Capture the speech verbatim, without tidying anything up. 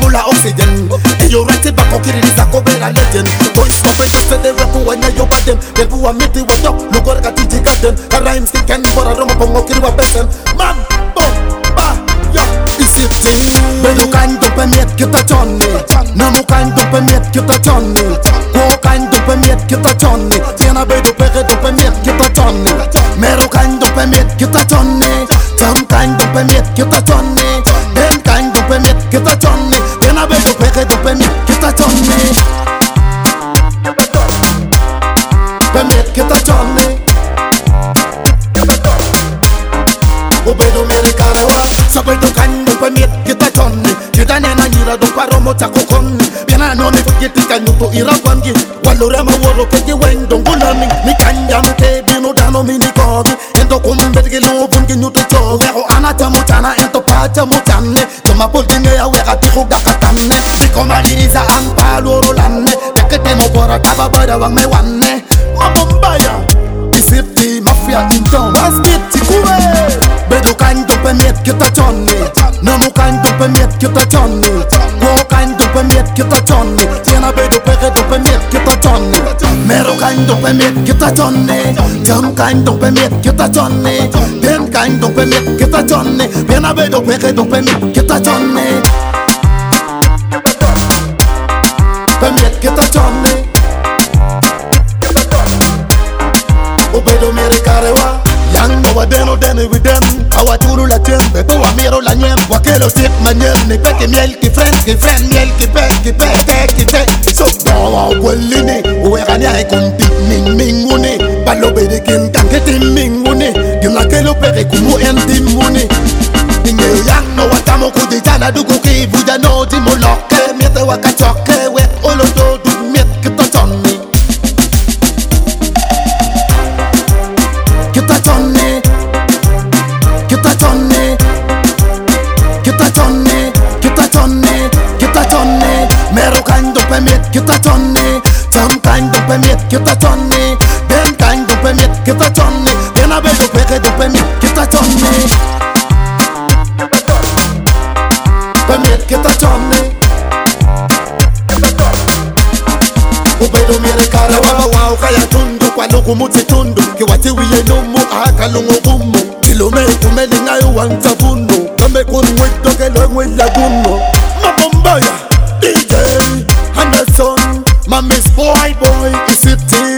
full of oxygen. And you write it back, okay, this a go better legend. Boys stop it, just say they rap when you bad them. Then who are meeting with you, look what I got to take them. The rhymes they can for a drum up on okay, what person. Man, boom, ba, yo, it's it. Bedo kan do pemet kita chonni. Namu kan do pemet kita chonni. Ko kan do pemet kita chonni. Tiena bedo pere do pemet kita chonni. Mero kan do pemet kita chonni. Jam kan do pemet kita chonni. Den kan do pemet kita chonni. Tiena bedo pere do pemet kita chonni. Pemet kita chonni. Obedo mere karawa. Sabedo kan do pemet kita chonni. Kita nena nyira do paromo takokon. Biana no ne forget kan to ira kwangi. Walore ma woro ke wendo ngulami. Mi kanja mke bino dano mini kobi. Endo kumbe ke lo bungi nyuto cho. Wero anata mutana ento pacha mutane. Toma polkinge ya wera tiko gakatamne. Biko mariza ampalo rolane. Tekete mo bora kaba bada wang me wane. Mabombaya. Isipti mafia inton. Wasbit tikube. Bedo kan do pemet kita chonni. Namu kan do pemet kita chonni. Ko kan do pemet kita chonni. Tiena bedo pere do pemet kita chonni. Mero kan do pemet kita chonni. Jam kan do pemet kita chonni. Den kan do pemet kita chonni. Tiena bedo pere do pemet kita chonni. Pemet kita chonni. Obedo mere karewa. Yang no wadeno dene with them. Awa duru la tembe, to amiro la nyem. Wakelo sip manyen, ne peke miel ki friend, ki friend miel ki pek, ki pek, tek, ki tek. So dawa walini, uwe kanya e konti ming ming uni. Balo bede kin kanketi ming uni. Gimla kelo peke kumu enti muni. Inge yang no watamo kuditana dugu ki buja no di moloke. Miete waka choke, we olo do du miet kita chonni. Kita chonni. Kita chonni. Kita chonni. Kita chonni. Kita chonni. Mero kan do pemet kita chonni. Jam kan do pemet kita chonni. Den kan do pemet kita chonni. Dena bedo peke do pemet kita chonni. Pemet kita chonni. Ubedo mere kara wa wa kaya tundu kwa luku muti tundu. Kiwati wiye numu aka lungu umu. Kilume kumeli ngayo wanta bunu. Kambe kunwito kelo mwila guno. Mabombaya D J Anderson. My miss boy boy is it